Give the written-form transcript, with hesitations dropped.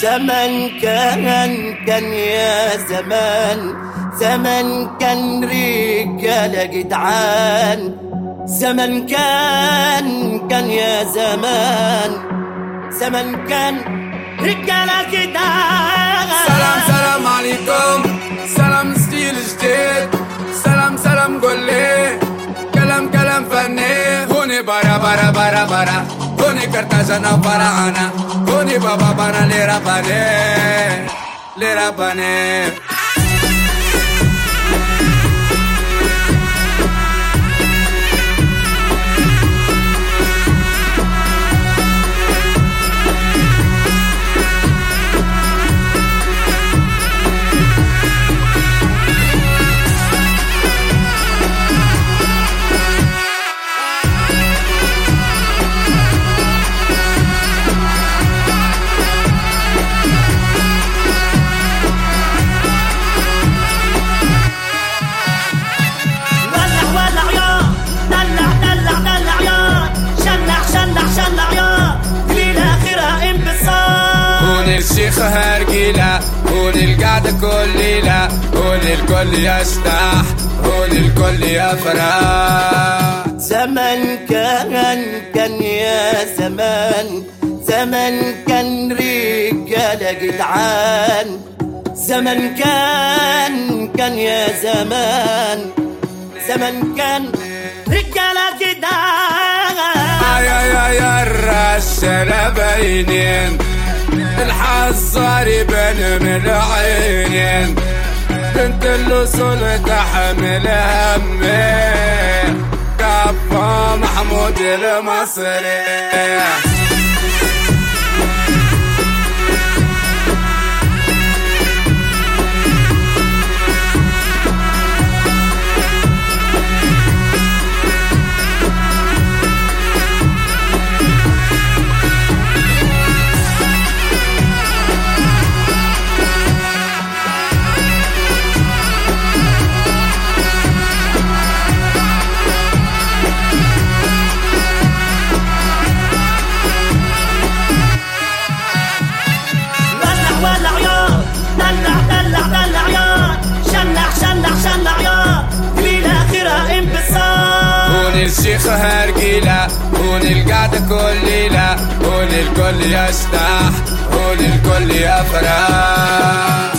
زمن كان يا زمن كان رجالة جدعان. زمن كان يا زمن كان رجالة جدعان. سلام عليكم، سلام ستيل جديد، سلام قولي كلام فني. هوني برا هوني كرتاجنا فرعنا، هوني بابا بنا لرباني. الشيخ هرجيلة، هون القعدة كل ليلة، هون الكل يستح، هون الكل يفرح. زمن كان يا زمن كان رجالة جدعان. زمن كان يا زمن كان رجالة جدعان. يا الرشالة باينين، الحصار يبان من العينين، بنت الوصول تحمل همي، كفا محمود المصري. الشيخ هرجيلة، هون القعدة كل ليلة، هون الكل يستح، هون الكل يفرح.